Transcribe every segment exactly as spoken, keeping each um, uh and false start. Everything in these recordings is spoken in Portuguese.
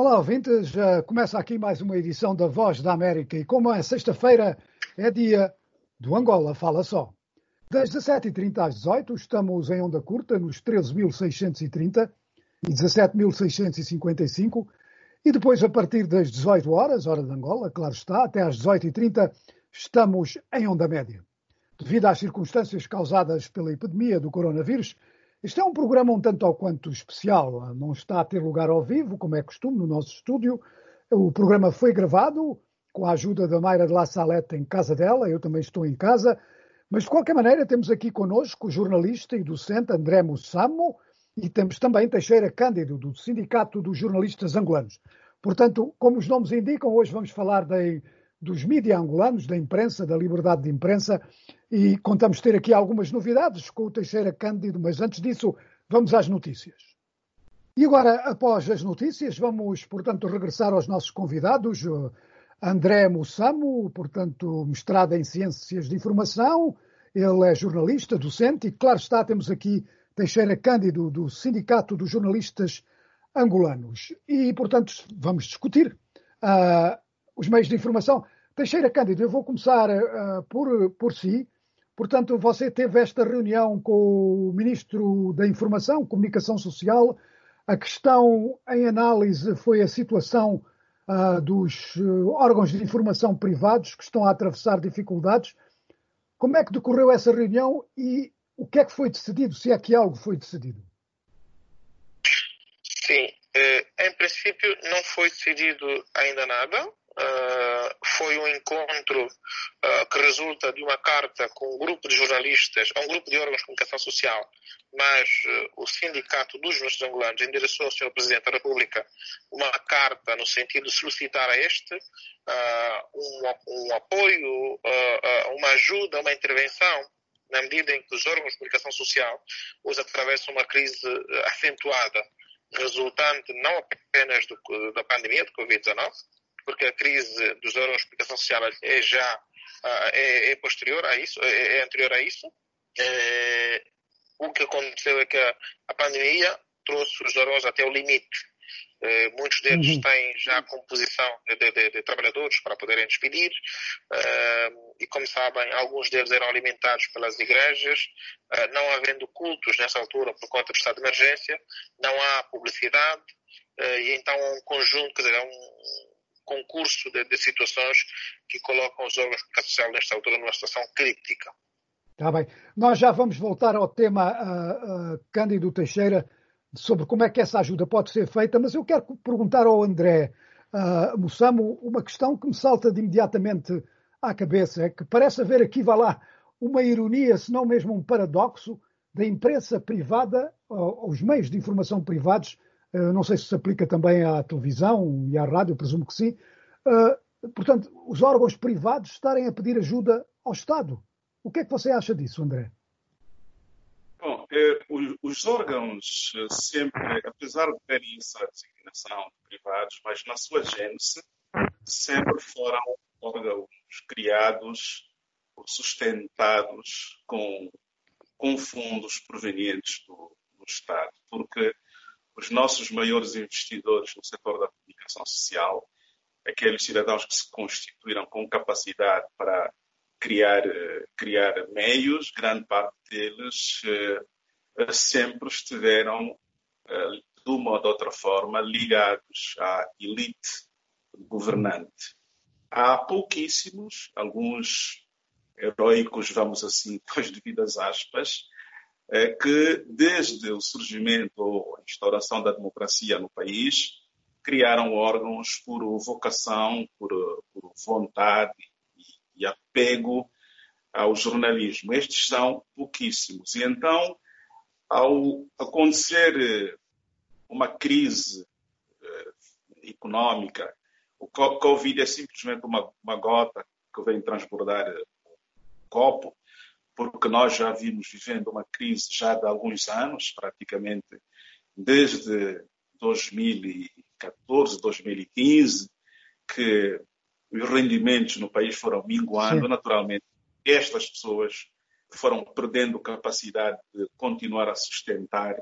Olá, ouvintes. Já começa aqui mais uma edição da Voz da América e como é sexta-feira, é dia do Angola Fala Só. Das dezassete e trinta às dezoito, estamos em onda curta nos treze mil seiscentos e trinta e dezassete mil seiscentos e cinquenta e cinco e depois a partir das dezoito horas, hora de Angola, claro está, até às dezoito e trinta, estamos em onda média. Devido às circunstâncias causadas pela epidemia do coronavírus, este é um programa um tanto ao quanto especial. Não está a ter lugar ao vivo, como é costume, no nosso estúdio. O programa foi gravado com a ajuda da Mayra de La Salette em casa dela. Eu também estou em casa. Mas, de qualquer maneira, temos aqui connosco o jornalista e docente André Mussamo e temos também Teixeira Cândido, do Sindicato dos Jornalistas Angolanos. Portanto, como os nomes indicam, hoje vamos falar de, dos mídias angolanos, da imprensa, da liberdade de imprensa, e contamos ter aqui algumas novidades com o Teixeira Cândido, mas antes disso vamos às notícias. E agora, após as notícias, vamos, portanto, regressar aos nossos convidados. André Mussamo, portanto, mestrado em Ciências de Informação, ele é jornalista, docente, e claro está, temos aqui Teixeira Cândido, do Sindicato dos Jornalistas Angolanos. E, portanto, vamos discutir uh, os meios de informação. Teixeira Cândido, eu vou começar uh, por, por si. Portanto, você teve esta reunião com o Ministro da Informação, Comunicação Social. A questão em análise foi a situação uh, dos uh, órgãos de informação privados que estão a atravessar dificuldades. Como é que decorreu essa reunião e o que é que foi decidido, se é que algo foi decidido? Sim, em princípio não foi decidido ainda nada. Uh, foi um encontro uh, que resulta de uma carta com um grupo de jornalistas, um grupo de órgãos de comunicação social, mas uh, o Sindicato dos Jornalistas Angolanos endereçou ao senhor Presidente da República uma carta no sentido de solicitar a este uh, um, um apoio, uh, uh, uma ajuda, uma intervenção, na medida em que os órgãos de comunicação social os atravessam uma crise uh, acentuada, resultante não apenas do, da pandemia de covid dezenove, porque a crise dos órgãos de comunicação social é já é, é posterior a isso, é, é anterior a isso. É, o que aconteceu é que a, a pandemia trouxe os órgãos até o limite. É, muitos deles uhum. têm já a composição de, de, de trabalhadores para poderem despedir é, e, como sabem, alguns deles eram alimentados pelas igrejas, é, não havendo cultos nessa altura por conta do estado de emergência, não há publicidade é, e então é um conjunto, quer dizer, é um concurso de, de situações que colocam os órgãos de comunicação social nesta altura numa situação crítica. Está bem. Nós já vamos voltar ao tema, uh, uh, Cândido Teixeira, sobre como é que essa ajuda pode ser feita, mas eu quero perguntar ao André uh, Mussamo uma questão que me salta de imediatamente à cabeça, é que parece haver aqui, vá lá, uma ironia, se não mesmo um paradoxo, da imprensa privada, uh, aos meios de informação privados. Uh, não sei se se aplica também à televisão e à rádio, presumo que sim. Uh, portanto, os órgãos privados estarem a pedir ajuda ao Estado. O que é que você acha disso, André? Bom, eh, os, os órgãos sempre, apesar de terem essa designação de privados, mas na sua gênese, sempre foram órgãos criados, sustentados com, com fundos provenientes do, do Estado, porque os nossos maiores investidores no setor da comunicação social, aqueles cidadãos que se constituíram com capacidade para criar, criar meios, grande parte deles eh, sempre estiveram, eh, de uma ou de outra forma, ligados à elite governante. Há pouquíssimos, alguns heroicos, vamos assim, com as devidas aspas, é que desde o surgimento ou a instauração da democracia no país, criaram órgãos por vocação, por, por vontade e, e apego ao jornalismo. Estes são pouquíssimos. E então, ao acontecer uma crise eh, económica, o Covid é simplesmente uma, uma gota que vem transbordar o copo, porque nós já vimos vivendo uma crise já de alguns anos, praticamente desde dois mil e catorze, dois mil e quinze, que os rendimentos no país foram minguando. Sim. Naturalmente, estas pessoas foram perdendo capacidade de continuar a sustentar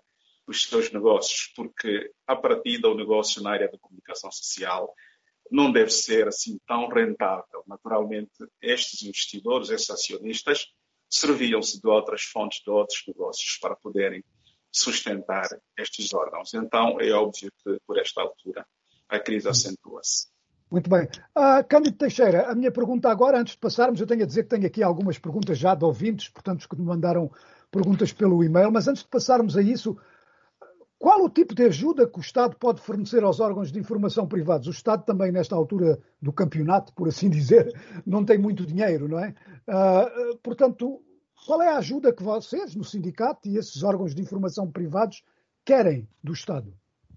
os seus negócios, porque, a partir do negócio na área da comunicação social, não deve ser assim tão rentável. Naturalmente, estes investidores, estes acionistas, serviam-se de outras fontes, de outros negócios para poderem sustentar estes órgãos. Então, é óbvio que, por esta altura, a crise acentua-se. Muito bem. Uh, Cândido Teixeira, a minha pergunta agora, antes de passarmos, eu tenho a dizer que tenho aqui algumas perguntas já de ouvintes, portanto, que me mandaram perguntas pelo e-mail, mas antes de passarmos a isso, qual o tipo de ajuda que o Estado pode fornecer aos órgãos de informação privados? O Estado também, nesta altura do campeonato, por assim dizer, não tem muito dinheiro, não é? Uh, portanto, qual é a ajuda que vocês, no sindicato, e esses órgãos de informação privados querem do Estado?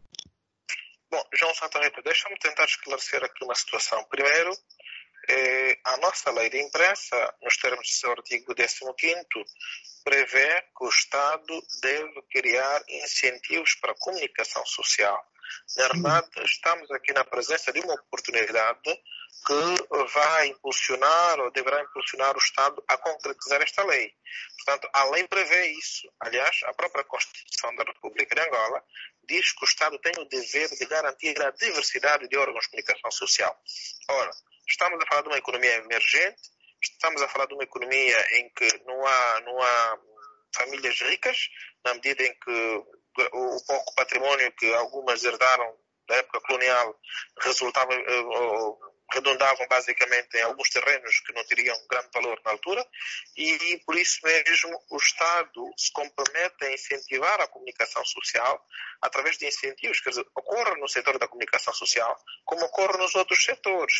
Bom, João Santa Rita, deixa-me tentar esclarecer aqui uma situação. Primeiro, eh, a nossa lei de imprensa, nos termos do seu artigo décimo quinto, prevê que o Estado deve criar incentivos para a comunicação social. Na verdade, estamos aqui na presença de uma oportunidade que vai impulsionar ou deverá impulsionar o Estado a concretizar esta lei. Portanto, a lei prevê isso. Aliás, a própria Constituição da República de Angola diz que o Estado tem o dever de garantir a diversidade de órgãos de comunicação social. Ora, estamos a falar de uma economia emergente, estamos a falar de uma economia em que não há, não há famílias ricas, na medida em que o pouco patrimônio que algumas herdaram da época colonial resultava, redundavam basicamente em alguns terrenos que não teriam grande valor na altura, e por isso mesmo o Estado se compromete a incentivar a comunicação social através de incentivos que ocorrem no setor da comunicação social, como ocorre nos outros setores.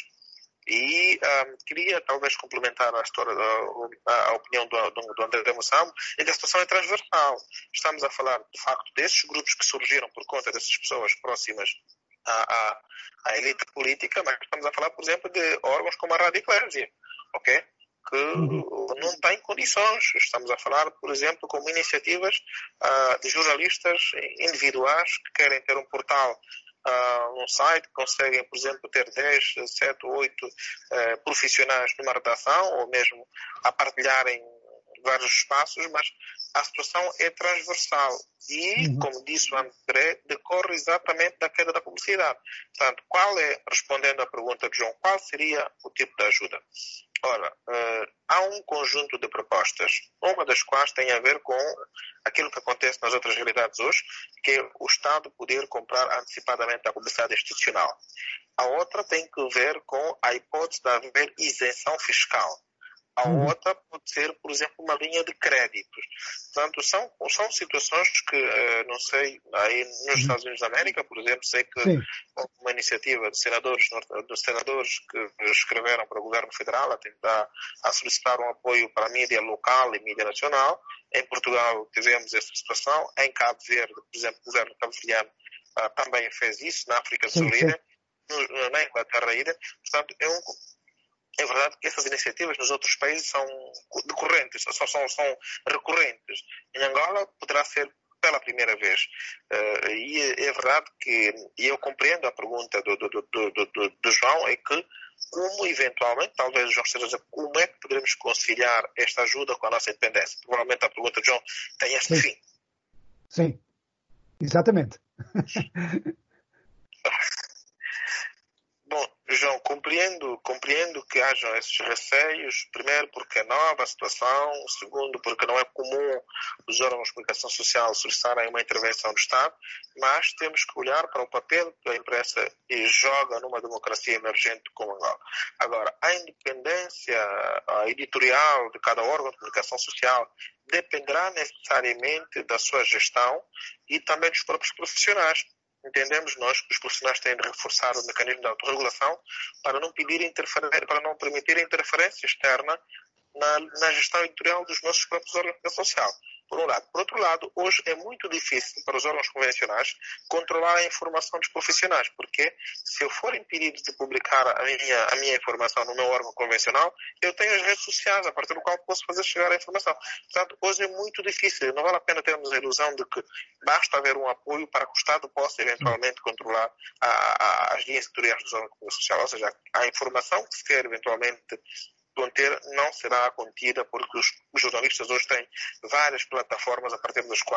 E um, queria talvez complementar a, história, a, a opinião do, do, do André Moçambo, em que a situação é transversal. Estamos a falar, de facto, desses grupos que surgiram por conta dessas pessoas próximas à, à, à elite política, mas estamos a falar, por exemplo, de órgãos como a Rádio Eclésia, ok? Que uhum. não têm condições. Estamos a falar, por exemplo, como iniciativas uh, de jornalistas individuais que querem ter um portal Uh, num site, conseguem, por exemplo, ter dez, sete, oito uh, profissionais numa redação, ou mesmo a partilharem vários espaços, mas a situação é transversal e, uhum. como disse o André, decorre exatamente da queda da publicidade. Portanto, qual é, respondendo à pergunta de João, qual seria o tipo de ajuda? Ora, uh, há um conjunto de propostas, uma das quais tem a ver com aquilo que acontece nas outras realidades hoje, que é o Estado poder comprar antecipadamente a publicidade institucional. A outra tem que ver com a hipótese de haver isenção fiscal. A outra pode ser, por exemplo, uma linha de créditos. Portanto, são, são situações que, uh, não sei, aí nos Estados Unidos da América, por exemplo, sei que Sim. uma iniciativa de senadores, de senadores que escreveram para o governo federal a tentar a solicitar um apoio para a mídia local e mídia nacional. Em Portugal tivemos essa situação. Em Cabo Verde, por exemplo, o governo cabo-verdiano uh, também fez isso, na África do Sul, na Inglaterra ainda. Portanto, é um... É verdade que essas iniciativas nos outros países são decorrentes, são, são, são recorrentes. Em Angola poderá ser pela primeira vez. Uh, e é verdade que, e eu compreendo a pergunta do, do, do, do, do, do João, é que como eventualmente, talvez o João esteja a dizer, como é que poderemos conciliar esta ajuda com a nossa independência? Provavelmente a pergunta do João tem este Sim. fim. Sim, exatamente. Bom, João, compreendo, compreendo que hajam esses receios, primeiro porque é nova a situação, segundo porque não é comum os órgãos de comunicação social solicitarem uma intervenção do Estado, mas temos que olhar para o papel que a imprensa joga numa democracia emergente como Angola. Agora, a independência a editorial de cada órgão de comunicação social dependerá necessariamente da sua gestão e também dos próprios profissionais. Entendemos nós que os profissionais têm de reforçar o mecanismo de autorregulação para não pedir interferência, para não permitir interferência externa na, na gestão editorial dos nossos próprios órgãos de social. Por um lado. Por outro lado, hoje é muito difícil para os órgãos convencionais controlar a informação dos profissionais, porque se eu for impedido de publicar a minha, a minha informação no meu órgão convencional, eu tenho as redes sociais a partir do qual posso fazer chegar a informação. Portanto, hoje é muito difícil. Não vale a pena termos a ilusão de que basta haver um apoio para que o Estado possa eventualmente controlar a, a, as linhas editoriais dos órgãos de comunicação social. Ou seja, a informação que se quer eventualmente conter não será contida porque os jornalistas hoje têm várias plataformas a partir das quais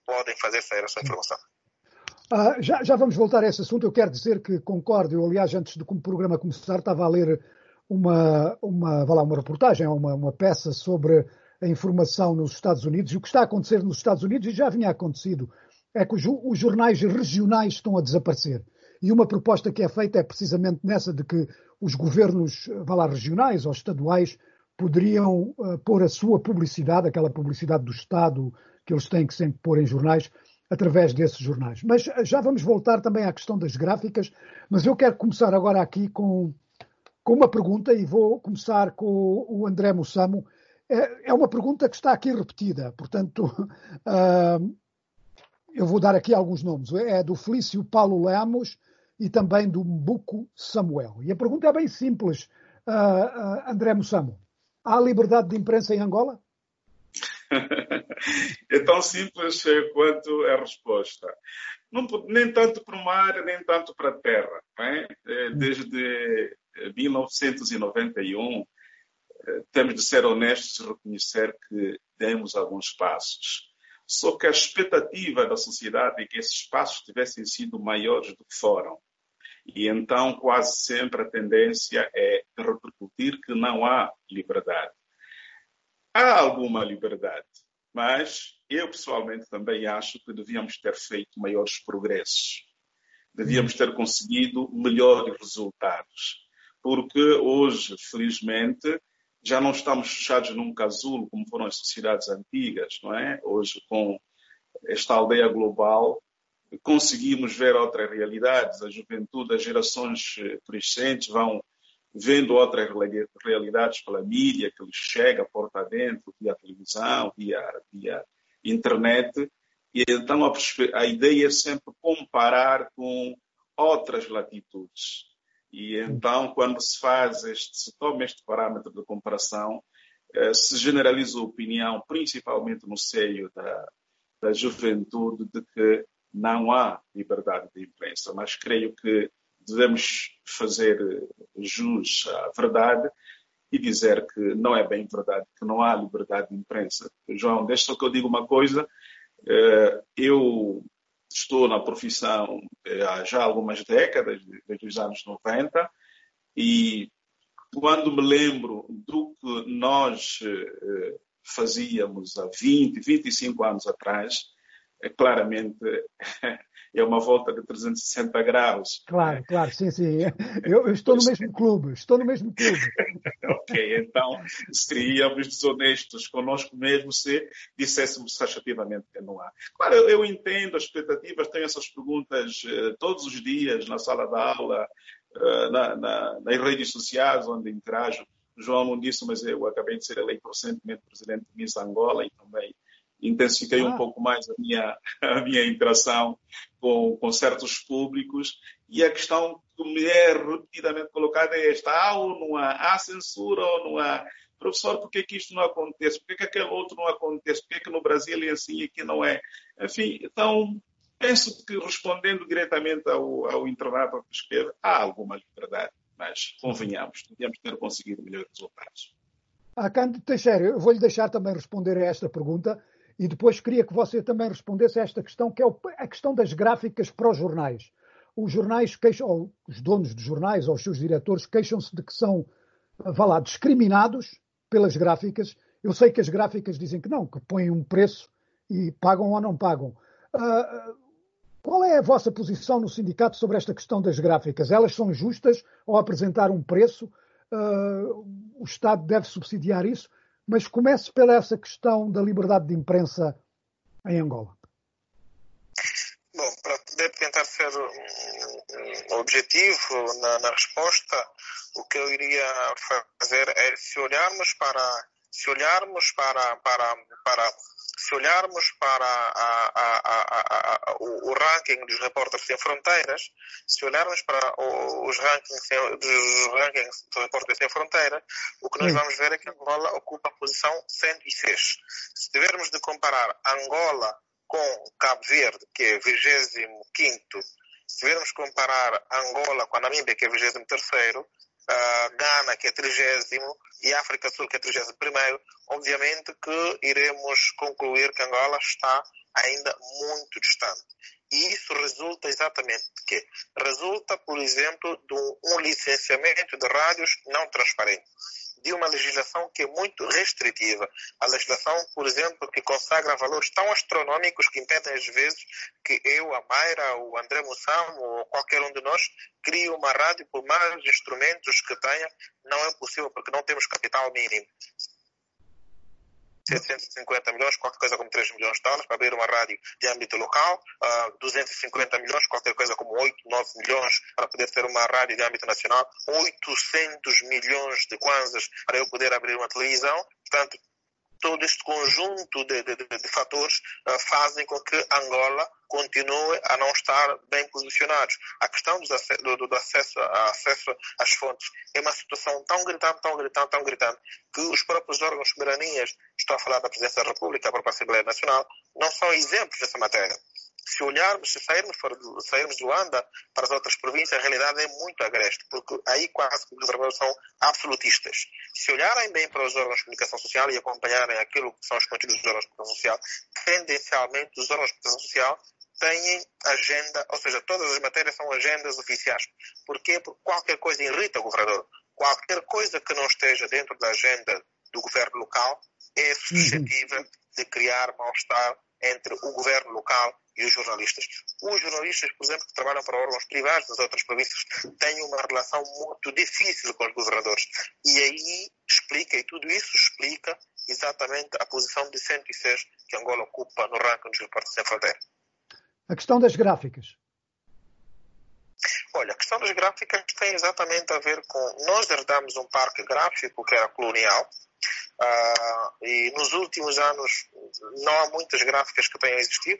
podem fazer sair essa informação. Ah, já, já vamos voltar a esse assunto. Eu quero dizer que concordo. Eu, aliás, antes do programa começar, estava a ler uma, uma, vá lá, uma reportagem, uma, uma peça sobre a informação nos Estados Unidos. E o que está a acontecer nos Estados Unidos, e já vinha acontecido, é que os, os jornais regionais estão a desaparecer. E uma proposta que é feita é precisamente nessa de que os governos, vá lá, regionais ou estaduais poderiam uh, pôr a sua publicidade, aquela publicidade do Estado que eles têm que sempre pôr em jornais, através desses jornais. Mas já vamos voltar também à questão das gráficas, mas eu quero começar agora aqui com, com uma pergunta e vou começar com o André Mussamo. É, é uma pergunta que está aqui repetida, portanto, uh, eu vou dar aqui alguns nomes. É do Felício Paulo Lemos e também do Mbuco Samuel. E a pergunta é bem simples, uh, uh, André Mussamo. Há liberdade de imprensa em Angola? É tão simples quanto a resposta. Não, nem tanto para o mar, nem tanto para a terra. Não é? Desde mil novecentos e noventa e um, temos de ser honestos e reconhecer que demos alguns passos. Só que a expectativa da sociedade é que esses passos tivessem sido maiores do que foram. E então, quase sempre, a tendência é repercutir que não há liberdade. Há alguma liberdade, mas eu pessoalmente também acho que devíamos ter feito maiores progressos. Devíamos ter conseguido melhores resultados. Porque hoje, felizmente, já não estamos fechados num casulo como foram as sociedades antigas, não é? Hoje, com esta aldeia global, conseguimos ver outras realidades. A juventude, as gerações crescentes vão vendo outras realidades pela mídia que lhes chega porta adentro, via televisão, via, via internet. E então a, a ideia é sempre comparar com outras latitudes. E então, quando se faz este, se toma este parâmetro de comparação, eh, se generaliza a opinião, principalmente no seio da, da juventude, de que não há liberdade de imprensa. Mas creio que devemos fazer jus à verdade e dizer que não é bem verdade, que não há liberdade de imprensa. João, deixa só que eu diga uma coisa. Eu estou na profissão há já algumas décadas, desde os anos noventa, e quando me lembro do que nós fazíamos há vinte, vinte e cinco anos atrás, é claramente é uma volta de trezentos e sessenta graus. Claro, né? Claro, sim, sim. Eu, eu estou no mesmo clube, estou no mesmo clube. Ok, então seríamos desonestos conosco mesmo se disséssemos taxativamente que não há. Claro, eu, eu entendo as expectativas, tenho essas perguntas uh, todos os dias na sala de aula, uh, na, na, nas redes sociais onde interajo. O João não disse, mas eu acabei de ser eleito recentemente presidente de Miss Angola e também intensifiquei ah. um pouco mais a minha, a minha interação com, com certos públicos, e a questão que me é repetidamente colocada é esta: há ou não há? Há censura ou não há? Professor, por que que isto não acontece? Por que que aquele outro não acontece? Por que que no Brasil é assim e aqui não é? Enfim, então, penso que respondendo diretamente ao, ao internato que escreve, há alguma liberdade, mas convenhamos, devíamos ter conseguido melhores resultados. Ah, Cândido Teixeira, eu vou-lhe deixar também responder a esta pergunta. E depois queria que você também respondesse a esta questão, que é a questão das gráficas para os jornais. Os jornais queixam, ou os donos de jornais, ou os seus diretores, queixam-se de que são, vá lá, discriminados pelas gráficas. Eu sei que as gráficas dizem que não, que põem um preço e pagam ou não pagam. Uh, qual é a vossa posição no sindicato sobre esta questão das gráficas? Elas são justas ao apresentar um preço? Uh, o Estado deve subsidiar isso? Mas comece pela essa questão da liberdade de imprensa em Angola. Bom, para poder tentar ser um, um objetivo na, na resposta, o que eu iria fazer é, se olharmos para, se olharmos para, para, para se olharmos para a, a, a, a, o, o ranking dos Repórteres Sem Fronteiras, se olharmos para os rankings dos rankings dos Repórteres Sem Fronteiras, o que nós vamos ver é que Angola ocupa a posição cento e seis. Se tivermos de comparar Angola com Cabo Verde, que é vigésimo quinto, se tivermos de comparar Angola com a Namíbia, que é vigésimo terceiro, Uh, Ghana, que é trigésimo, e África Sul, que é trigésimo primeiro, obviamente que iremos concluir que Angola está ainda muito distante. E isso resulta exatamente de quê? Resulta, por exemplo, de um, um licenciamento de rádios não transparente, de uma legislação que é muito restritiva. A legislação, por exemplo, que consagra valores tão astronómicos que impedem, às vezes, que eu, a Mayra, o André Mussamo ou qualquer um de nós crie uma rádio por mais instrumentos que tenha. Não é possível, porque não temos capital mínimo. setecentos e cinquenta milhões, qualquer coisa como três milhões de dólares para abrir uma rádio de âmbito local, uh, duzentos e cinquenta milhões, qualquer coisa como oito, nove milhões para poder ter uma rádio de âmbito nacional, oitocentos milhões de kwanzas para eu poder abrir uma televisão. Portanto, todo este conjunto de, de, de, de fatores uh, fazem com que Angola continue a não estar bem posicionados. A questão do, do, do acesso, a acesso às fontes é uma situação tão gritante, tão gritante, tão gritante, que os próprios órgãos de soberanias, estou a falar da Presidência da República, a própria Assembleia Nacional, não são exemplos dessa matéria. Se olharmos, se sairmos, for, sairmos de Luanda para as outras províncias, a realidade é muito agreste, porque aí quase que os governadores são absolutistas. Se olharem bem para os órgãos de comunicação social e acompanharem aquilo que são os conteúdos dos órgãos de comunicação social, tendencialmente os órgãos de comunicação social têm agenda, ou seja, todas as matérias são agendas oficiais. Porquê? Porque qualquer coisa irrita o governador. Qualquer coisa que não esteja dentro da agenda do governo local é suscetível de criar mal-estar entre o governo local e os jornalistas. Os jornalistas, por exemplo, que trabalham para órgãos privados das outras províncias, têm uma relação muito difícil com os governadores. E aí explica, e tudo isso explica exatamente a posição de cento e seis que Angola ocupa no ranking dos Repórteres Sem Fronteira. A questão das gráficas. Olha, a questão das gráficas tem exatamente a ver com... Nós herdamos um parque gráfico que era colonial, uh, e nos últimos anos não há muitas gráficas que tenham existido.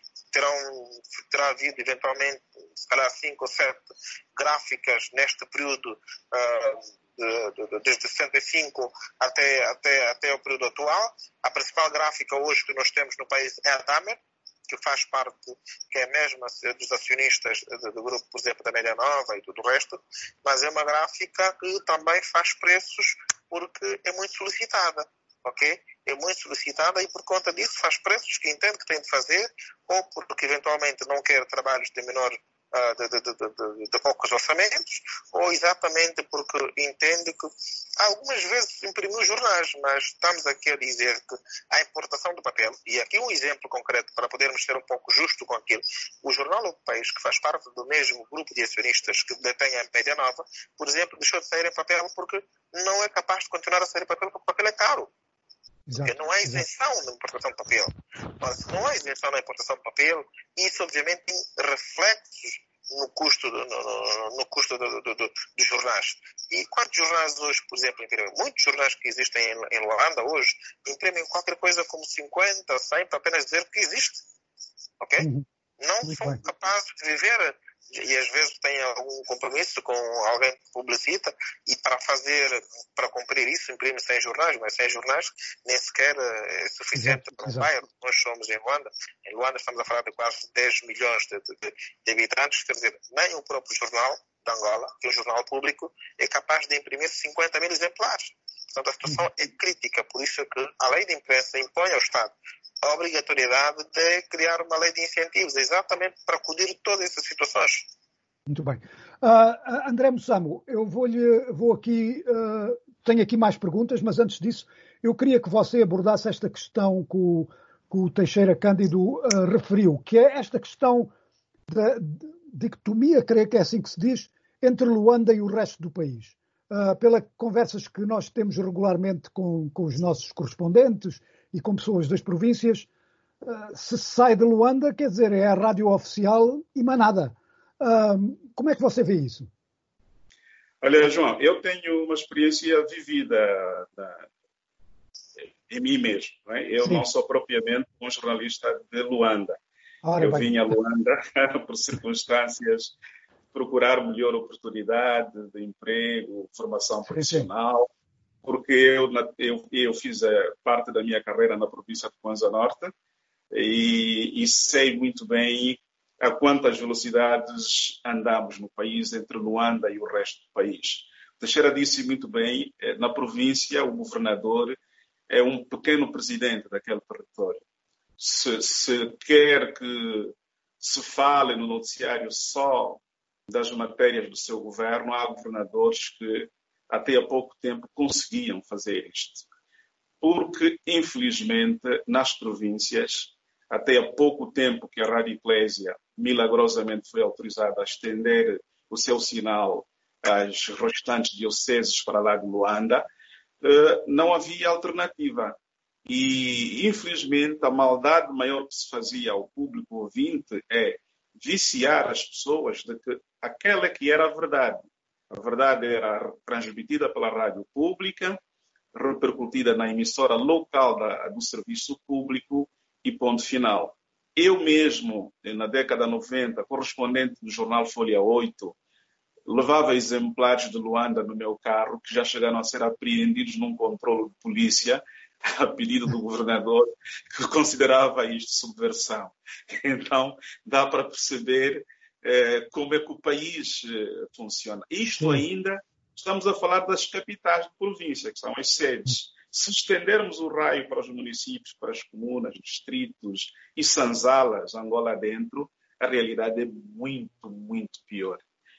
Terão, terá havido eventualmente, se calhar, cinco ou sete gráficas neste período, uh, de, de, de, desde sessenta e cinco até, até, até o período atual. A principal gráfica hoje que nós temos no país é a Damer, que faz parte, que é a mesma dos acionistas do grupo, por exemplo, da Média Nova e tudo o resto, mas é uma gráfica que também faz preços porque é muito solicitada, ok? É muito solicitada e por conta disso faz preços que entende que tem de fazer, ou porque eventualmente não quer trabalhos de menor, uh, de, de, de, de, de poucos orçamentos, ou exatamente porque entende que algumas vezes imprimiu jornais, mas estamos aqui a dizer que a importação do papel, e aqui um exemplo concreto para podermos ser um pouco justo com aquilo, o jornal O País, que faz parte do mesmo grupo de acionistas que detém a Média Nova, por exemplo, deixou de sair em papel porque não é capaz de continuar a sair em papel porque o papel é caro. Exato, porque não há isenção exato. na importação de papel. Ora, se não há isenção na importação de papel, isso obviamente tem reflexos no custo, do, no, no custo do, do, do, dos jornais. E quantos jornais hoje, por exemplo, imprimem? Muitos jornais que existem em, em Luanda hoje imprimem qualquer coisa como cinquenta, cem, para apenas dizer que existe. Ok? Uhum. Não Muito são bem. capazes de viver, e às vezes têm algum compromisso com alguém que publicita, e para fazer, para cumprir isso, imprime cem jornais, mas cem jornais nem sequer é suficiente exato, para um exato. bairro. Nós somos em Luanda. Em Luanda estamos a falar de quase dez milhões de, de, de habitantes, quer dizer, nem o próprio jornal de Angola, que é um jornal público, é capaz de imprimir cinquenta mil exemplares. Portanto, a situação uhum. é crítica, por isso é que a lei de imprensa impõe ao Estado a obrigatoriedade de criar uma lei de incentivos, exatamente para acudir todas essas situações. Muito bem. Uh, André Mussamo, eu vou-lhe, vou aqui, uh, tenho aqui mais perguntas, mas antes disso, eu queria que você abordasse esta questão que o, que o Teixeira Cândido uh, referiu, que é esta questão da dicotomia, creio que é assim que se diz, entre Luanda e o resto do país. Uh, pelas conversas que nós temos regularmente com, com os nossos correspondentes e com pessoas das províncias, uh, se sai de Luanda, quer dizer, é a rádio oficial e mais nada. Uh, como é que você vê isso? Olha, João, eu tenho uma experiência vivida da, em mim mesmo. Não é? Eu Sim. não sou propriamente um jornalista de Luanda. Ora, eu bem. vim a Luanda por circunstâncias procurar melhor oportunidade de emprego, formação profissional, sim, sim. porque eu, eu, eu fiz a parte da minha carreira na província de Kwanza Norte e, e sei muito bem a quantas velocidades andamos no país entre Luanda e o resto do país. Teixeira disse muito bem, na província o governador é um pequeno presidente daquele território. se, se quer que se fale no noticiário só das matérias do seu governo, há governadores que até há pouco tempo conseguiam fazer isto. Porque, infelizmente, nas províncias, até há pouco tempo que a Rádio Eclésia milagrosamente foi autorizada a estender o seu sinal às restantes dioceses para lá de Luanda, não havia alternativa. E, infelizmente, a maldade maior que se fazia ao público ouvinte é viciar as pessoas de que aquela que era a verdade. A verdade era transmitida pela rádio pública, repercutida na emissora local da, do serviço público e ponto final. Eu mesmo, na década noventa, correspondente do jornal Folha oito, levava exemplares de Luanda no meu carro, que já chegaram a ser apreendidos num controle de polícia, a pedido do governador, que considerava isto subversão. Então, dá para perceber eh, como é que o país eh, funciona. Isto ainda, estamos a falar das capitais de província, que são as sedes. Se estendermos o raio para os municípios, para as comunas, distritos e sanzalas, Angola dentro, a realidade é muito, muito pior.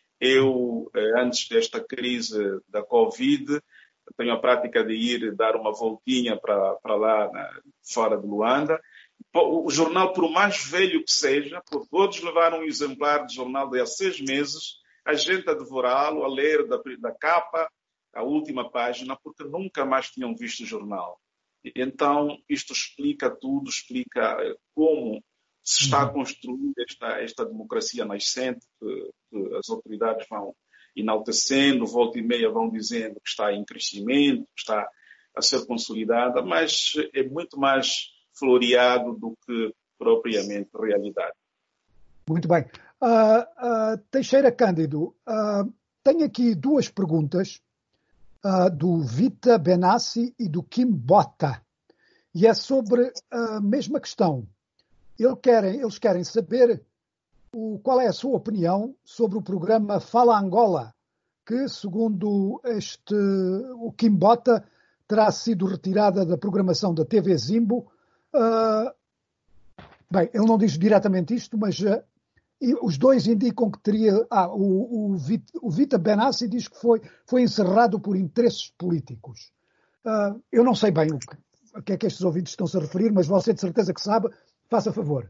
Eu, antes desta crise da Covid, tenho a prática de ir dar uma voltinha para, para lá, na, fora de Luanda. O jornal, por mais velho que seja, por todos levaram um exemplar de jornal de há seis meses, a gente a devorá-lo, a ler da, da capa, a última página, porque nunca mais tinham visto o jornal. Então, isto explica tudo, explica como se está a construir esta, esta democracia nascente, que, que as autoridades vão enaltecendo, volta e meia vão dizendo que está em crescimento, que está a ser consolidada, mas é muito mais floreado do que propriamente realidade. Muito bem. Uh, uh, Teixeira Cândido, uh, tenho aqui duas perguntas uh, do Vita Benassi e do Kim Bota, e é sobre a mesma questão. Eles querem, eles querem saber o, qual é a sua opinião sobre o programa Fala Angola, que, segundo este, o Kim Bota, terá sido retirada da programação da T V Zimbo. Uh, bem, ele não diz diretamente isto, mas uh, os dois indicam que teria... Ah, o, o, Vita, o Vita Benassi diz que foi, foi encerrado por interesses políticos. Uh, eu não sei bem o que, a que é que estes ouvintes estão-se a referir, mas você de certeza que sabe. Faça favor.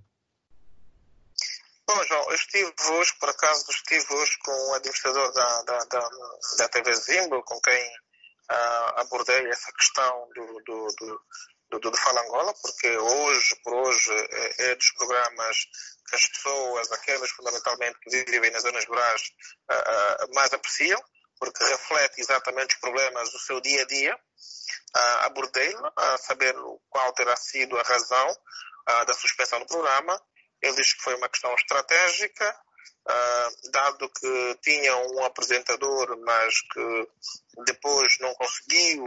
Bom, João, eu estive hoje, por acaso, estive hoje com o administrador da, da, da, da T V Zimbo, com quem uh, abordei essa questão do, do, do, do, do Fala Angola, porque hoje, por hoje, é, é dos programas que as pessoas, aquelas fundamentalmente que vivem nas zonas rurais, uh, uh, mais apreciam, porque reflete exatamente os problemas do seu dia-a-dia. Uh, abordei-lo a saber qual terá sido a razão uh, da suspensão do programa. Ele diz que foi uma questão estratégica, uh, dado que tinha um apresentador, mas que depois não conseguiu,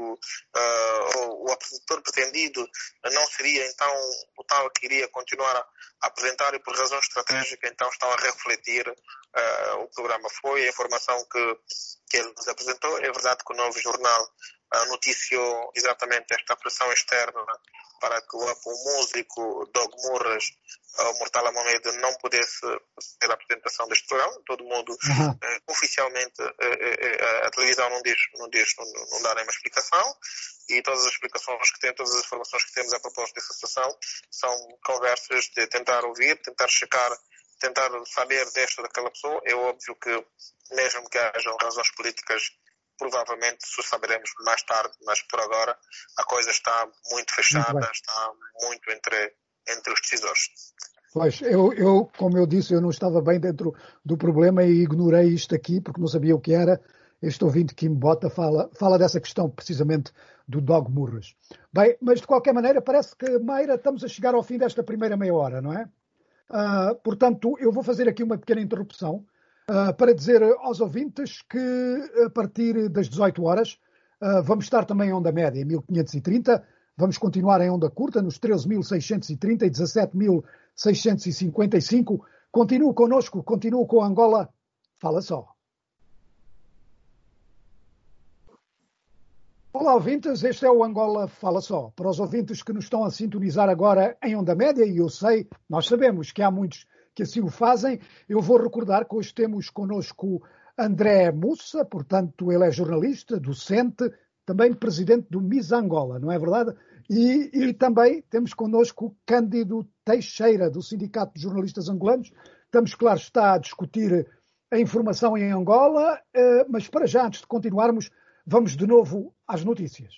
uh, o apresentador pretendido não seria então o tal que iria continuar a apresentar, e por razão estratégica então estão a refletir uh, o programa. Foi a informação que, que ele nos apresentou. É verdade que o Novo Jornal uh, noticiou exatamente esta pressão externa para que o, o músico Dog Murras, o Mortala Mohamed, não pudesse fazer a apresentação deste programa. Todo mundo, uhum. uh, oficialmente, uh, uh, a televisão não diz, não diz, não, não dá nenhuma explicação, e todas as explicações que tem, todas as informações que temos a propósito dessa situação são conversas de tentar ouvir, tentar checar, tentar saber desta ou daquela pessoa. É óbvio que, mesmo que hajam razões políticas, provavelmente isso saberemos mais tarde, mas por agora a coisa está muito fechada, muito está muito entre, entre os decisores. Pois, eu, eu, como eu disse, eu não estava bem dentro do problema e ignorei isto aqui porque não sabia o que era. Este ouvinte Kim Bota fala, fala dessa questão precisamente do Dog Murras. Bem, mas de qualquer maneira parece que, Meira, estamos a chegar ao fim desta primeira meia hora, não é? Uh, portanto, eu vou fazer aqui uma pequena interrupção Uh, para dizer aos ouvintes que a partir das dezoito horas uh, vamos estar também em onda média em mil quinhentos e trinta, vamos continuar em onda curta nos treze mil seiscentos e trinta e dezassete mil seiscentos e cinquenta e cinco. Continue connosco, continue com Angola, fala só. Olá. Olá, ouvintes, este é o Angola Fala Só. Para os ouvintes que nos estão a sintonizar agora em onda média, e eu sei, nós sabemos que há muitos que assim o fazem, eu vou recordar que hoje temos connosco André Mussa, portanto ele é jornalista, docente, também presidente do Miss Angola, não é verdade? E, e também temos connosco Cândido Teixeira, do Sindicato de Jornalistas Angolanos. Estamos, claro, está a discutir a informação em Angola, mas para já, antes de continuarmos, vamos de novo às notícias.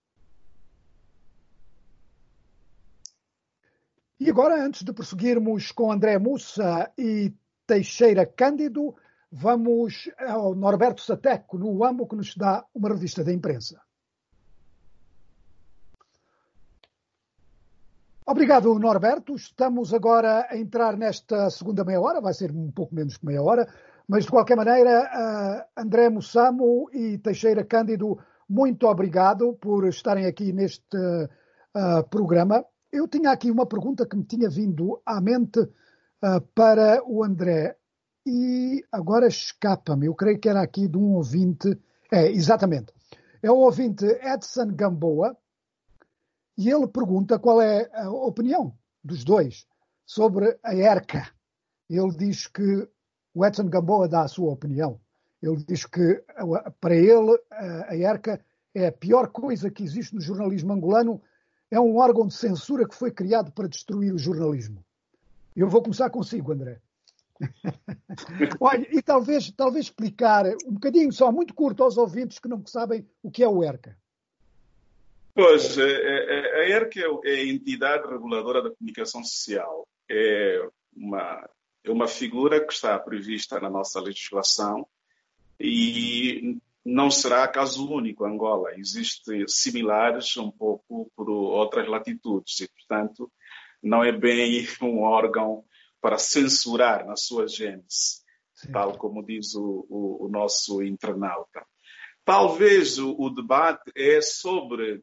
E agora, antes de prosseguirmos com André Mussa e Teixeira Cândido, vamos ao Norberto Sateco, no U A M O, que nos dá uma revista da imprensa. Obrigado, Norberto. Estamos agora a entrar nesta segunda meia hora, vai ser um pouco menos que meia hora, mas de qualquer maneira, uh, André Mussamo e Teixeira Cândido, muito obrigado por estarem aqui neste uh, programa. Eu tinha aqui uma pergunta que me tinha vindo à mente uh, para o André e agora escapa-me. Eu creio que era aqui de um ouvinte. É, exatamente. É o ouvinte Edson Gamboa e ele pergunta qual é a opinião dos dois sobre a ERCA. Ele diz que o Edson Gamboa dá a sua opinião. Ele diz que, para ele, a ERCA é a pior coisa que existe no jornalismo angolano. É um órgão de censura que foi criado para destruir o jornalismo. Eu vou começar consigo, André. Olha, e talvez, talvez explicar um bocadinho, só muito curto, aos ouvintes que não sabem o que é o ERCA. Pois, a ERCA é a entidade reguladora da comunicação social. É uma, é uma figura que está prevista na nossa legislação e não será caso único em Angola. Existem similares um pouco por outras latitudes e, portanto, não é bem um órgão para censurar na sua gênese, Sim. tal como diz o, o, o nosso internauta. Talvez o, o debate é sobre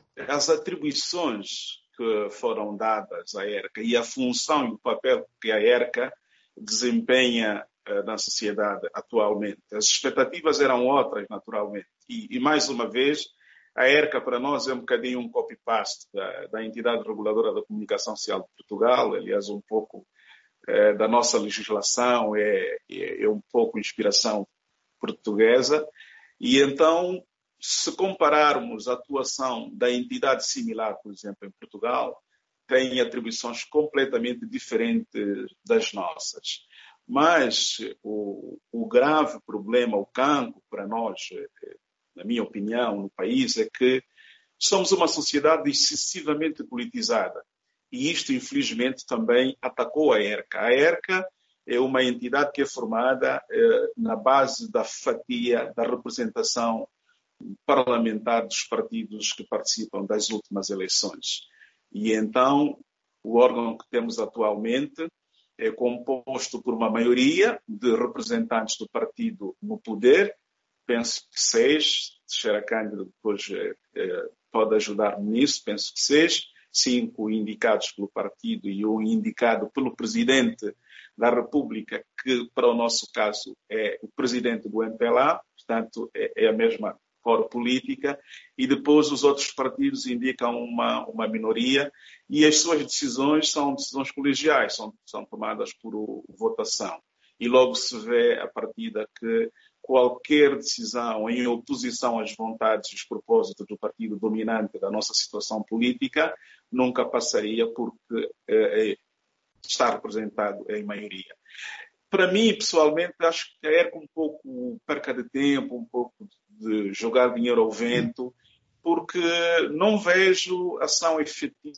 as atribuições que foram dadas à ERCA e a função e o papel que a ERCA desempenha uh, na sociedade atualmente. As expectativas eram outras, naturalmente. E, e, mais uma vez, a ERCA para nós é um bocadinho um copy-paste da, da entidade reguladora da comunicação social de Portugal, aliás, um pouco uh, da nossa legislação, é, é, é um pouco inspiração portuguesa. E então, se compararmos a atuação da entidade similar, por exemplo, em Portugal, tem atribuições completamente diferentes das nossas. Mas o, o grave problema, o cancro para nós, na minha opinião, no país, é que somos uma sociedade excessivamente politizada. E isto, infelizmente, também atacou a ERCA. A ERCA é uma entidade que é formada eh, na base da fatia da representação parlamentar dos partidos que participam das últimas eleições. E então, o órgão que temos atualmente é composto por uma maioria de representantes do partido no poder, penso que seis, Teixeira Cândido depois é, é, pode ajudar-me nisso, penso que seis, cinco indicados pelo partido e um indicado pelo Presidente da República, que para o nosso caso é o Presidente do M P L A, portanto é, é a mesma cor política, e depois os outros partidos indicam uma, uma minoria e as suas decisões são decisões colegiais, são, são tomadas por o, votação. E logo se vê a partida que qualquer decisão em oposição às vontades e os propósitos do partido dominante da nossa situação política nunca passaria porque eh, está representado em maioria. Para mim, pessoalmente, acho que é um pouco perca de tempo, um pouco de jogar dinheiro ao vento, porque não vejo ação efetiva,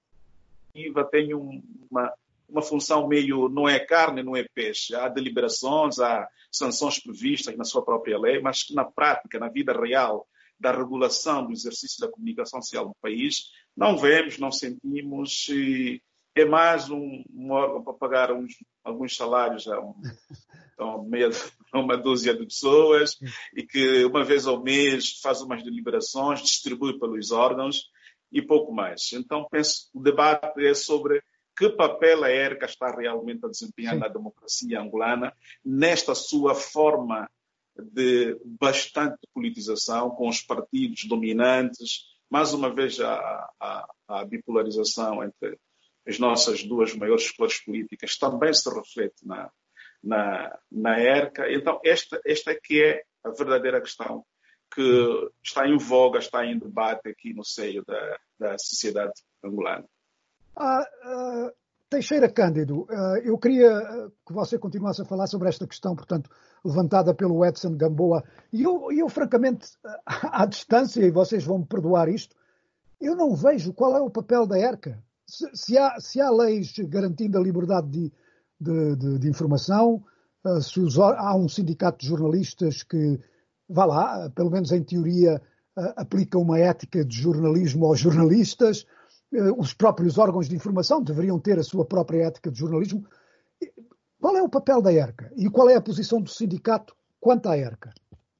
tem uma, uma função meio, não é carne, não é peixe. Há deliberações, há sanções previstas na sua própria lei, mas que na prática, na vida real da regulação do exercício da comunicação social no país, não vemos, não sentimos, e é mais um, um órgão para pagar uns, alguns salários a, um, a meia, uma dúzia de pessoas e que uma vez ao mês faz umas deliberações, distribui pelos órgãos e pouco mais. Então, penso que o debate é sobre que papel a ERCA está realmente a desempenhar Sim. na democracia angolana, nesta sua forma de bastante politização, com os partidos dominantes, mais uma vez a, a, a bipolarização entre as nossas duas maiores cores políticas também se reflete na, na, na ERCA. Então, esta, esta é que é a verdadeira questão que está em voga, está em debate aqui no seio da, da sociedade angolana. Ah, uh, Teixeira Cândido, uh, eu queria que você continuasse a falar sobre esta questão, portanto, levantada pelo Edson Gamboa. E eu, eu, francamente, à distância, e vocês vão me perdoar isto, eu não vejo qual é o papel da ERCA. Se, se, há, se há leis garantindo a liberdade de, de, de, de informação, uh, se os, há um sindicato de jornalistas que, vá lá, pelo menos em teoria, uh, aplica uma ética de jornalismo aos jornalistas, uh, os próprios órgãos de informação deveriam ter a sua própria ética de jornalismo. Qual é o papel da ERCA e qual é a posição do sindicato quanto à ERCA?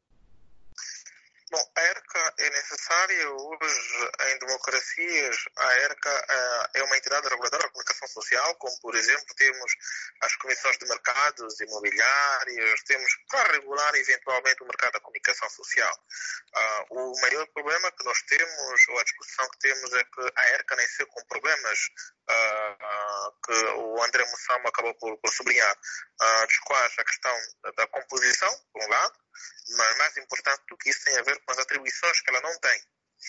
Bom, a ERCA é necessária hoje em democracias. A ERCA é uma entidade reguladora da comunicação social, como, por exemplo, temos as comissões de mercados imobiliários, temos para regular eventualmente o mercado da comunicação social. Uh, o maior problema que nós temos, ou a discussão que temos, é que a ERCA nem sei com problemas uh, uh, que o André Mussama acabou por, por sublinhar, uh, dos quais a questão da composição, por um lado, mas mais importante do que isso tem a ver com as atribuições que ela não tem.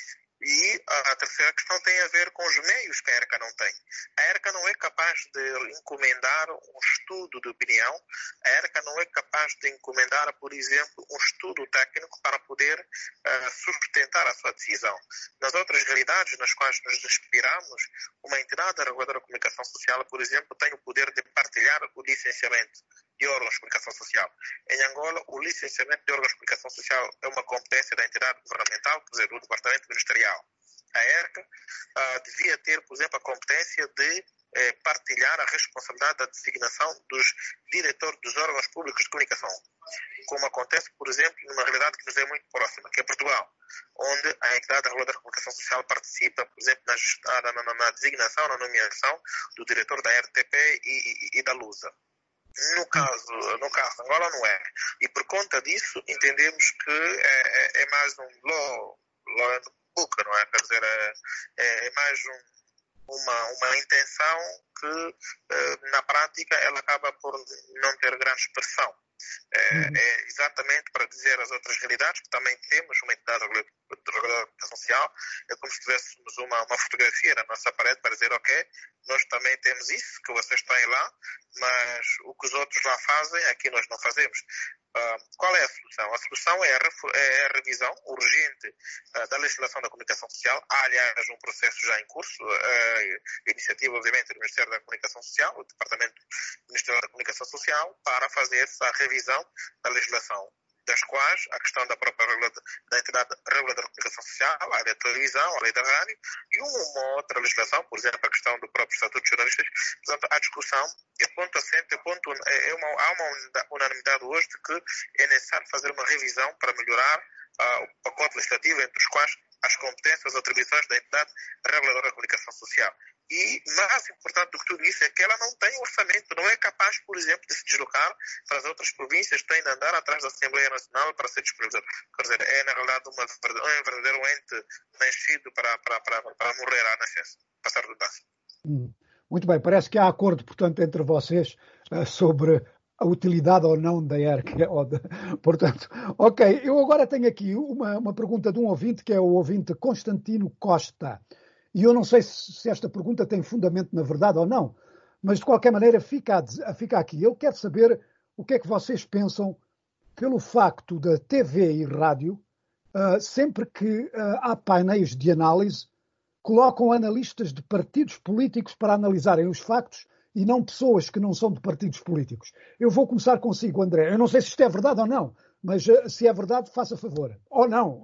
E a terceira questão tem a ver com os meios que a ERCA não tem. A ERCA não é capaz de encomendar um estudo de opinião, a ERCA não é capaz de encomendar, por exemplo, um estudo técnico para poder uh, sustentar a sua decisão. Nas outras realidades nas quais nos inspiramos, uma entidade reguladora da comunicação social, por exemplo, tem o poder de partilhar o licenciamento de órgãos de comunicação social. Em Angola, o licenciamento de órgãos de comunicação social é uma competência da entidade governamental, quer dizer, do Departamento Ministerial. A ERCA uh, devia ter, por exemplo, a competência de eh, partilhar a responsabilidade da designação dos diretores dos órgãos públicos de comunicação, como acontece, por exemplo, numa realidade que nos é muito próxima, que é Portugal, onde a entidade reguladora da comunicação social participa, por exemplo, na, na, na, na designação, na nomeação do diretor da R T P e, e, e da Lusa. No caso, no caso de Angola não é. E por conta disso entendemos que é, é, é mais um law, law and book, não é? Quer dizer, é, é mais um, uma, uma intenção que na prática ela acaba por não ter grande expressão. É, uhum. é exatamente para dizer as outras realidades que também temos uma entidade reguladora social, é como se tivéssemos uma, uma fotografia na nossa parede para dizer, ok, nós também temos isso que vocês têm lá, mas o que os outros lá fazem, aqui nós não fazemos. Uh, qual é a solução? A solução é a, é a revisão urgente uh, da legislação da comunicação social. Há, aliás, um processo já em curso, uh, iniciativa, obviamente, do Ministério da Comunicação Social, o Departamento Ministerial da Comunicação Social, para fazer essa revisão da legislação, das quais a questão da própria da entidade reguladora da comunicação social, a lei da televisão, a lei da rádio e uma outra legislação, por exemplo, a questão do próprio Estatuto de Jornalistas. Portanto, a discussão é ponto assente, é ponto, é uma, há uma unanimidade hoje de que é necessário fazer uma revisão para melhorar uh, o pacote legislativo, entre os quais as competências, as atribuições da entidade reguladora da comunicação social. E mais importante do que tudo isso é que ela não tem orçamento, não é capaz, por exemplo, de se deslocar para as outras províncias, tem de andar atrás da Assembleia Nacional para ser disponibilizado. Quer dizer, é na realidade uma, um verdadeiro ente nascido para, para, para, para morrer à nascença, passar do braço. Hum. Muito bem, parece que há acordo, portanto, entre vocês uh, sobre a utilidade ou não da ERCA. De... Portanto, ok, eu agora tenho aqui uma, uma pergunta de um ouvinte, que é o ouvinte Constantino Costa. E eu não sei se, se esta pergunta tem fundamento na verdade ou não, mas de qualquer maneira fica, a, fica aqui. Eu quero saber o que é que vocês pensam pelo facto da T V e rádio, uh, sempre que uh, há painéis de análise, colocam analistas de partidos políticos para analisarem os factos e não pessoas que não são de partidos políticos. Eu vou começar consigo, André. Eu não sei se isto é verdade ou não, mas uh, se é verdade, faça favor. Ou não.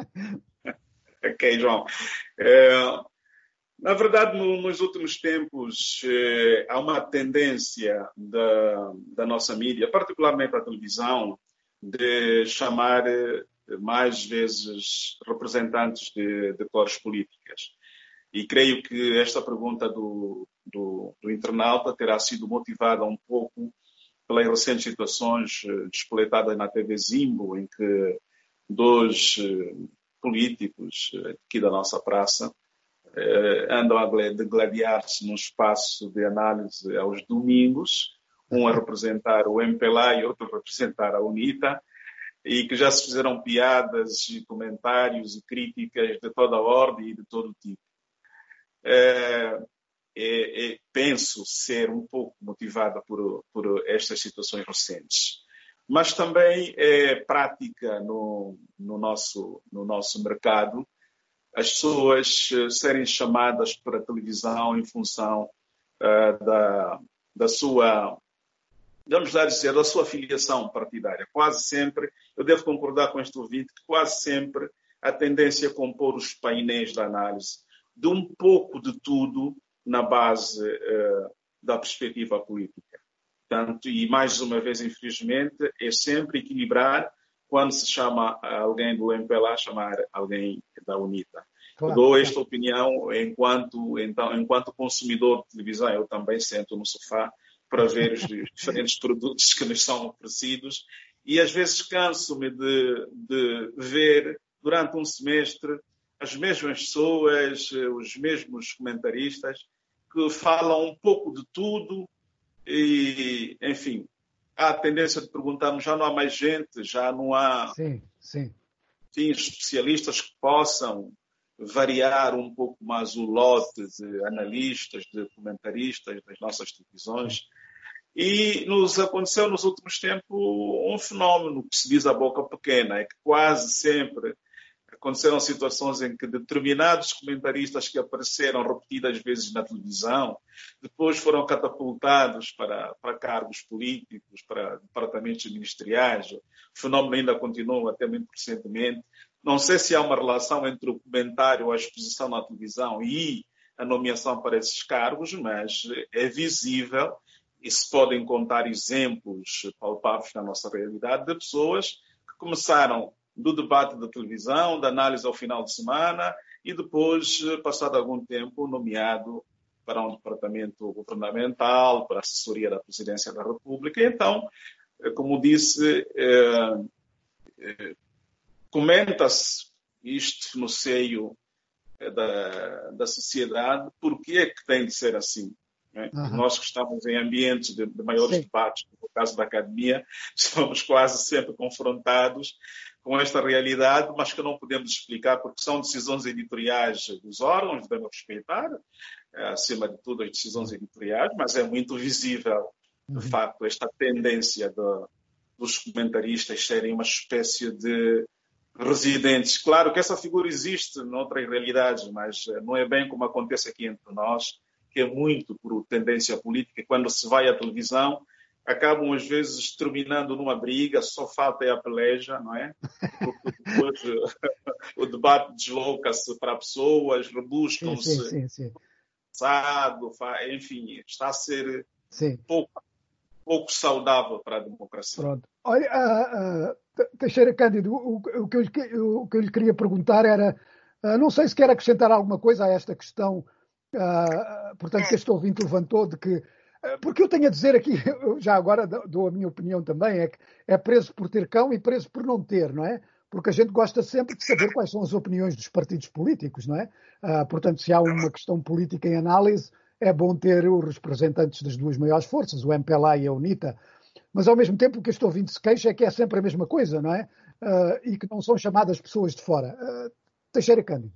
Ok, João. É, na verdade, no, nos últimos tempos, é, há uma tendência da, da nossa mídia, particularmente a televisão, de chamar mais vezes representantes de, de cores políticas. E creio que esta pergunta do, do, do internauta terá sido motivada um pouco pelas recentes situações despolitadas na T V Zimbo, em que dois políticos aqui da nossa praça andam a degladiar-se num espaço de análise aos domingos, um a representar o M P L A e outro a representar a UNITA, e que já se fizeram piadas e comentários e críticas de toda a ordem e de todo tipo. É, é, é, penso ser um pouco motivada por, por estas situações recentes. Mas também é prática no, no, nosso, no nosso mercado as pessoas serem chamadas para a televisão em função uh, da, da sua, vamos lá dizer, da sua filiação partidária. Quase sempre, eu devo concordar com este ouvinte, que quase sempre a tendência é compor os painéis de análise de um pouco de tudo na base uh, da perspectiva política. Portanto, e mais uma vez, infelizmente, é sempre equilibrar quando se chama alguém do M P L A, chamar alguém da UNITA. Claro, eu dou esta claro. opinião enquanto, então, enquanto consumidor de televisão. Eu também sento no sofá para ver os diferentes produtos que nos são oferecidos e às vezes canso-me de, de ver durante um semestre as mesmas pessoas, os mesmos comentaristas que falam um pouco de tudo e, enfim, há a tendência de perguntarmos, já não há mais gente, já não há sim, sim. Sim, especialistas que possam variar um pouco mais o lote de analistas, de comentaristas das nossas televisões. E nos aconteceu nos últimos tempos um fenómeno que se diz a boca pequena, é que quase sempre aconteceram situações em que determinados comentaristas que apareceram repetidas vezes na televisão, depois foram catapultados para, para cargos políticos, para departamentos ministeriais. O fenómeno ainda continua até muito recentemente. Não sei se há uma relação entre o comentário, a exposição na televisão e a nomeação para esses cargos, mas é visível e se podem contar exemplos palpáveis na nossa realidade de pessoas que começaram do debate da televisão, da análise ao final de semana e depois, passado algum tempo, nomeado para um departamento governamental, para a assessoria da Presidência da República. Então, como disse, eh, eh, comenta-se isto no seio da, da sociedade, por que é que tem de ser assim? Né? Uhum. Nós que estamos em ambientes de, de maiores Sim. debates, no caso da academia, somos quase sempre confrontados com esta realidade, mas que não podemos explicar porque são decisões editoriais dos órgãos, devemos respeitar, acima de tudo, as decisões editoriais, mas é muito visível, de uhum. facto, esta tendência de, dos comentaristas serem uma espécie de residentes. Claro que essa figura existe noutras realidades, mas não é bem como acontece aqui entre nós, que é muito por tendência política. Quando se vai à televisão, acabam às vezes terminando numa briga, só falta é a peleja, não é? Porque depois o debate desloca-se para pessoas, rebuscam-se, sim, sim, sim, sim. enfim, está a ser sim. pouco, pouco saudável para a democracia. Pronto. Olha, uh, uh, Teixeira Cândido, o, o, que eu, o que eu lhe queria perguntar era, uh, não sei se quer acrescentar alguma coisa a esta questão, uh, portanto, que este ouvinte levantou, de que porque eu tenho a dizer aqui, eu já agora dou a minha opinião também, é que é preso por ter cão e preso por não ter, não é? Porque a gente gosta sempre de saber quais são as opiniões dos partidos políticos, não é? Ah, portanto, se há uma questão política em análise, é bom ter os representantes das duas maiores forças, o M P L A e a UNITA. Mas, ao mesmo tempo, o que este ouvinte se queixa é que é sempre a mesma coisa, não é? Ah, e que não são chamadas pessoas de fora. Ah, Teixeira Cândido.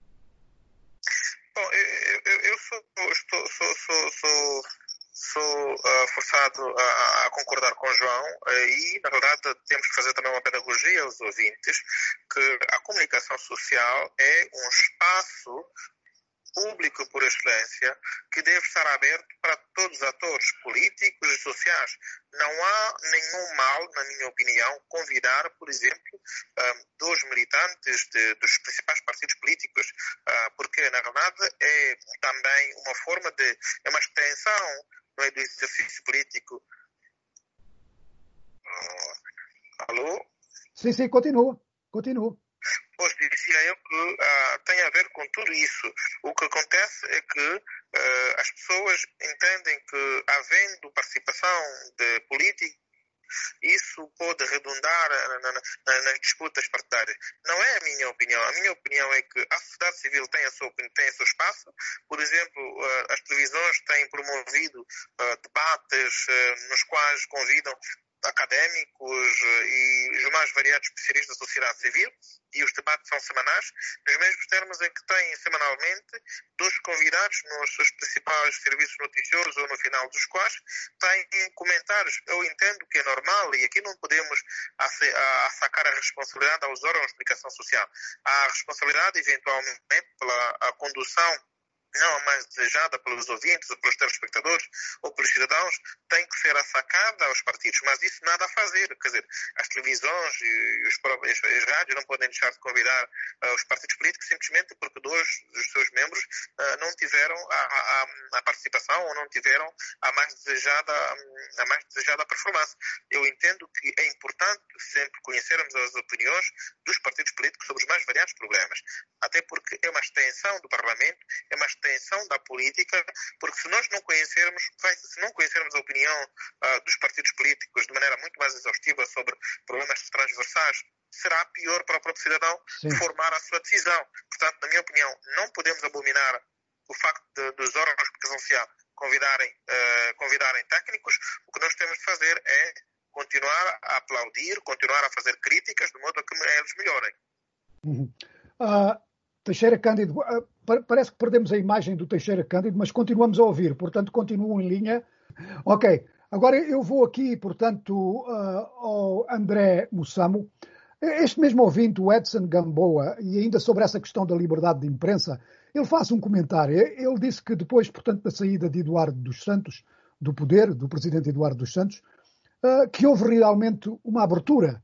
Bom, eu, eu, eu sou... sou, sou, sou, sou... Sou uh, forçado a, a concordar com o João uh, e, na verdade, temos que fazer também uma pedagogia aos ouvintes que a comunicação social é um espaço público por excelência que deve estar aberto para todos os atores políticos e sociais. Não há nenhum mal, na minha opinião, convidar, por exemplo, um, dois militantes de, dos principais partidos políticos, uh, porque, na verdade, é também uma forma de... é uma extensão, não é, do exercício político. Uh, alô? Sim, sim, continua. Continua. Pois dizia eu que uh, tem a ver com tudo isso. O que acontece é que uh, as pessoas entendem que, havendo participação de políticos, isso pode redundar na, na, na, nas disputas partidárias. Não é a minha opinião. A minha opinião é que a sociedade civil tem, a sua, tem o seu espaço. Por exemplo, uh, as televisões têm promovido uh, debates uh, nos quais convidam académicos e os mais variados especialistas da sociedade civil, e os debates são semanais, nos mesmos termos em que têm semanalmente dois convidados nos seus principais serviços noticiosos, ou no final dos quais têm comentários. Eu entendo que é normal, e aqui não podemos assacar a responsabilidade aos órgãos de comunicação social. Há a responsabilidade, eventualmente, pela a condução não a mais desejada pelos ouvintes, ou pelos telespectadores, ou pelos cidadãos, tem que ser assacada aos partidos. Mas isso nada a fazer. Quer dizer, as televisões e os próprios, as rádios não podem deixar de convidar uh, os partidos políticos simplesmente porque dois dos seus membros uh, não tiveram a, a, a participação, ou não tiveram a mais desejada, a mais desejada performance. Eu entendo que é importante sempre conhecermos as opiniões dos partidos políticos sobre os mais variados problemas. Até porque é uma extensão do Parlamento, é uma extensão da política, porque se nós não conhecermos, se não conhecermos a opinião uh, dos partidos políticos de maneira muito mais exaustiva sobre problemas transversais, será pior para o próprio cidadão Sim. formar a sua decisão. Portanto, na minha opinião, não podemos abominar o facto de, dos órgãos de comunicação social convidarem, uh, convidarem técnicos. O que nós temos de fazer é continuar a aplaudir, continuar a fazer críticas, de modo a que eles melhorem. Uhum. Uh, Teixeira Cândido, uh, parece que perdemos a imagem do Teixeira Cândido, mas continuamos a ouvir, portanto, continuam em linha. Ok, agora eu vou aqui, portanto, uh, ao André Mussamo. Este mesmo ouvinte, o Edson Gamboa, e ainda sobre essa questão da liberdade de imprensa, ele faz um comentário. Ele disse que depois, portanto, da saída de Eduardo dos Santos, do poder, do presidente Eduardo dos Santos, uh, que houve realmente uma abertura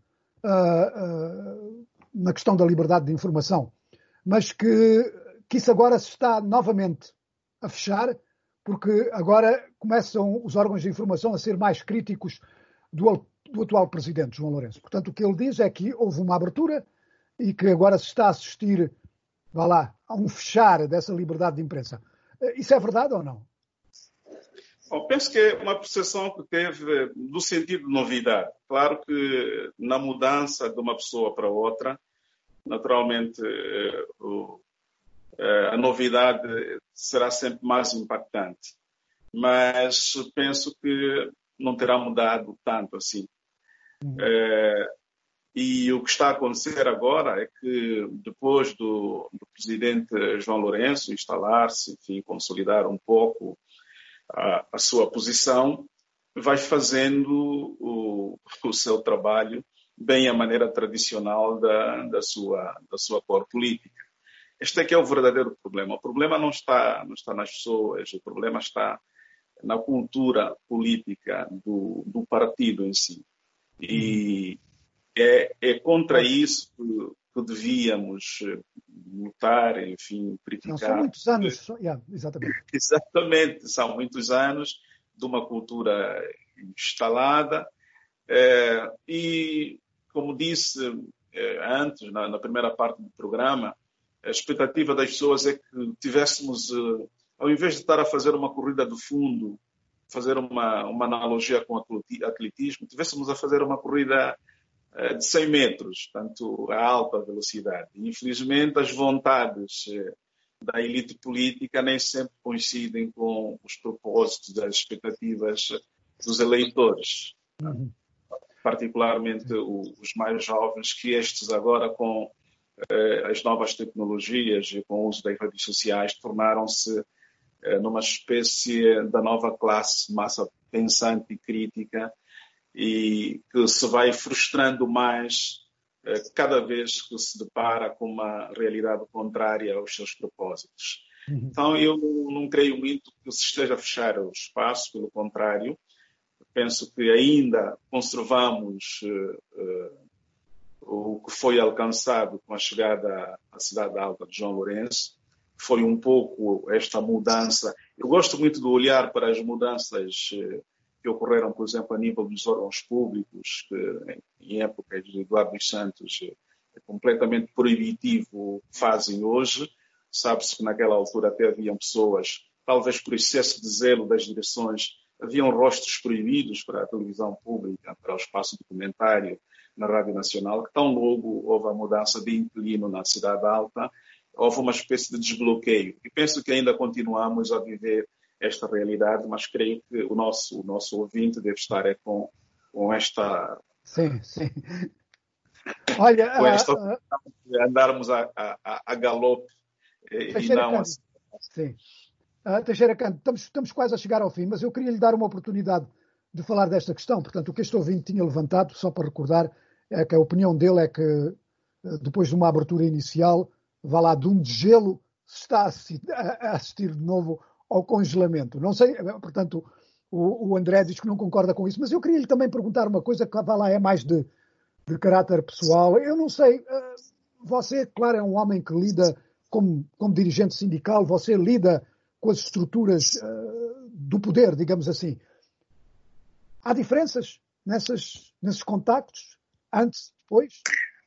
uh, uh, na questão da liberdade de informação, mas que, que isso agora se está novamente a fechar, porque agora começam os órgãos de informação a ser mais críticos do, do atual presidente, João Lourenço. Portanto, o que ele diz é que houve uma abertura e que agora se está a assistir, vá lá, a um fechar dessa liberdade de imprensa. Isso é verdade ou não? Bom, penso que é uma percepção que teve do sentido de novidade. Claro que na mudança de uma pessoa para outra, naturalmente a novidade será sempre mais impactante. Mas penso que não terá mudado tanto assim. Uhum. É, e o que está a acontecer agora é que depois do, do presidente João Lourenço instalar-se, enfim, consolidar um pouco a, a sua posição, vai fazendo o, o seu trabalho bem à maneira tradicional da, da, sua, da sua cor política. Este é que é o verdadeiro problema. O problema não está, não está nas pessoas, o problema está na cultura política do, do partido em si. E é, é contra isso que, que devíamos lutar, enfim, criticar. Não, são muitos anos. São, yeah, exatamente. Exatamente, são muitos anos de uma cultura instalada. É, e, como disse é, antes, na, na primeira parte do programa, a expectativa das pessoas é que tivéssemos, ao invés de estar a fazer uma corrida de fundo, fazer uma, uma analogia com o atletismo, tivéssemos a fazer uma corrida de cem metros, portanto, a alta velocidade. E, infelizmente, as vontades da elite política nem sempre coincidem com os propósitos, as expectativas dos eleitores. Uhum. Particularmente os mais jovens, que estes agora, com as novas tecnologias e com o uso das redes sociais, tornaram-se numa espécie da nova classe, massa pensante e crítica, e que se vai frustrando mais cada vez que se depara com uma realidade contrária aos seus propósitos. Uhum. Então, eu não creio muito que se esteja a fechar o espaço, pelo contrário, penso que ainda conservamos uh, uh, o que foi alcançado com a chegada à cidade alta de João Lourenço. Foi um pouco esta mudança. Eu gosto muito de olhar para as mudanças uh, que ocorreram, por exemplo, a nível dos órgãos públicos, que em época de Eduardo dos Santos é completamente proibitivo o que fazem hoje. Sabe-se que naquela altura até haviam pessoas, talvez por excesso de zelo das direções, haviam rostos proibidos para a televisão pública, para o espaço documentário na Rádio Nacional, que tão logo houve a mudança de inquilino na Cidade Alta, houve uma espécie de desbloqueio. E penso que ainda continuamos a viver esta realidade, mas creio que o nosso, o nosso ouvinte deve estar é, com, com esta... Sim, sim. Olha, com esta uh, uh, andarmos a, a, a galope e não a... Sim. Uh, Teixeira Canto, estamos, estamos quase a chegar ao fim, mas eu queria lhe dar uma oportunidade de falar desta questão. Portanto, o que este ouvinte tinha levantado, só para recordar, é que a opinião dele é que, depois de uma abertura inicial, vá lá, de um degelo, se está a assistir de novo ao congelamento. Não sei, portanto, o, o André diz que não concorda com isso, mas eu queria lhe também perguntar uma coisa que, vá lá, é mais de, de caráter pessoal. Eu não sei, você, claro, é um homem que lida como, como dirigente sindical, você lida com as estruturas uh, do poder, digamos assim. Há diferenças nessas, nesses contactos, antes, depois?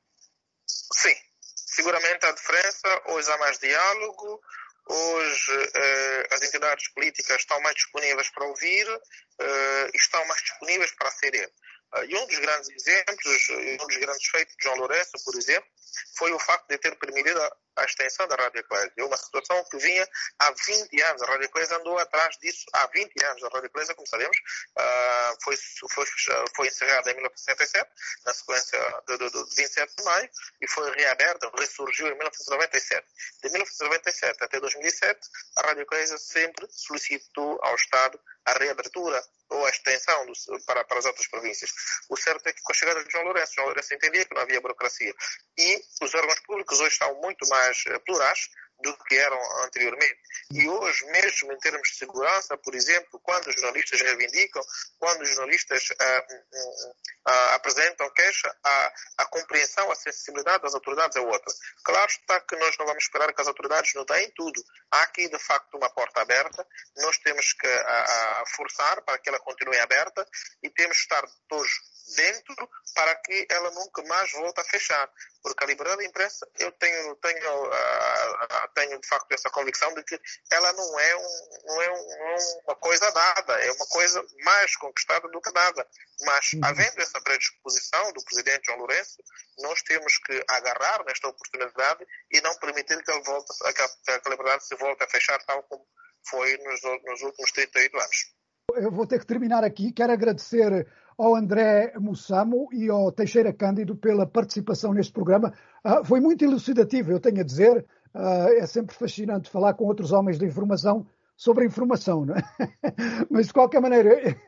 Sim, seguramente há diferença. Hoje há mais diálogo, hoje eh, as entidades políticas estão mais disponíveis para ouvir eh, e estão mais disponíveis para aceder. Uh, e um dos grandes exemplos, um dos grandes feitos de João Lourenço, por exemplo, foi o facto de ter permitido a, a extensão da Rádio Eclésia. Uma situação que vinha há vinte anos. A Rádio Eclésia andou atrás disso há vinte anos. A Rádio Eclésia, como sabemos, uh, foi, foi, foi encerrada em mil novecentos e sessenta e sete, na sequência de, de, de vinte e sete de maio, e foi reaberta, ressurgiu em mil novecentos e noventa e sete. De mil novecentos e noventa e sete até dois mil e sete, a Rádio Eclésia sempre solicitou ao Estado a reabertura ou a extensão do, para, para as outras províncias. O certo é que com a chegada de João Lourenço, João Lourenço entendia que não havia burocracia. E os órgãos públicos hoje estão muito mais uh, plurais do que eram anteriormente. E hoje, mesmo em termos de segurança, por exemplo, quando os jornalistas reivindicam, quando os jornalistas uh, uh, uh, apresentam queixa, a, a compreensão, a sensibilidade das autoridades é outra. Claro está que nós não vamos esperar que as autoridades nos deem tudo. Há aqui, de facto, uma porta aberta. Nós temos que a, a forçar para que ela continue aberta e temos que estar todos dentro para que ela nunca mais volte a fechar. Porque a liberdade de imprensa, eu tenho, tenho, uh, tenho de facto essa convicção de que ela não é, um, não é um, uma coisa dada, é uma coisa mais conquistada do que dada. Mas, uhum. havendo essa predisposição do presidente João Lourenço, nós temos que agarrar nesta oportunidade e não permitir que, ele volte, que, a, que a liberdade se volte a fechar tal como foi nos, nos últimos trinta e oito anos. Eu vou ter que terminar aqui. Quero agradecer ao André Mussamo e ao Teixeira Cândido pela participação neste programa. Uh, foi muito elucidativo, eu tenho a dizer. Uh, é sempre fascinante falar com outros homens de informação sobre a informação, não é? Mas, de qualquer maneira,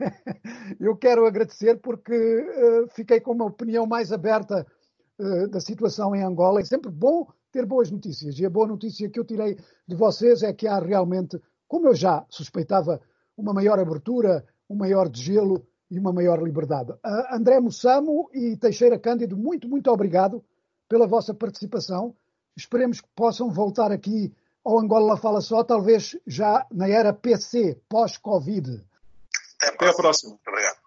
eu quero agradecer porque uh, fiquei com uma opinião mais aberta uh, da situação em Angola. É sempre bom ter boas notícias. E a boa notícia que eu tirei de vocês é que há realmente, como eu já suspeitava, uma maior abertura, um maior degelo e uma maior liberdade. Uh, André Mussamo e Teixeira Cândido, muito, muito obrigado pela vossa participação. Esperemos que possam voltar aqui ao Angola Fala Só, talvez já na era P C, pós-Covid. Até a próxima. Até a próxima. Muito obrigado.